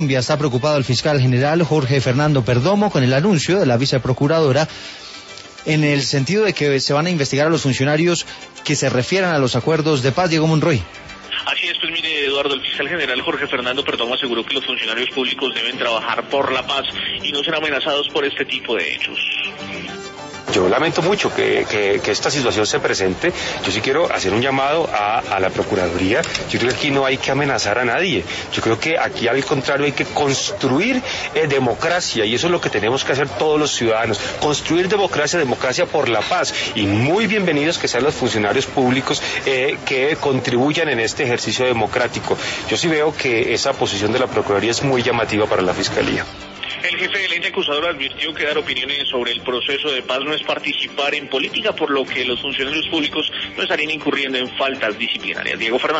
Está preocupado el fiscal general Jorge Fernando Perdomo con el anuncio de la viceprocuradora en el sentido de que se van a investigar a los funcionarios que se refieran a los acuerdos de paz. Diego Monroy. Así es, pues mire, Eduardo, el fiscal general Jorge Fernando Perdomo aseguró que los funcionarios públicos deben trabajar por la paz y no ser amenazados por este tipo de hechos. Yo lamento mucho que esta situación se presente. Yo sí quiero hacer un llamado a la Procuraduría. Yo creo que aquí no hay que amenazar a nadie. Yo creo que aquí al contrario hay que construir democracia, y eso es lo que tenemos que hacer todos los ciudadanos. Construir democracia por la paz, y muy bienvenidos que sean los funcionarios públicos que contribuyan en este ejercicio democrático. Yo sí veo que esa posición de la Procuraduría es muy llamativa para la Fiscalía. El jefe del ente acusador advirtió que dar opiniones sobre el proceso de paz no es participar en política, por lo que los funcionarios públicos no estarían incurriendo en faltas disciplinarias. Diego Fernando.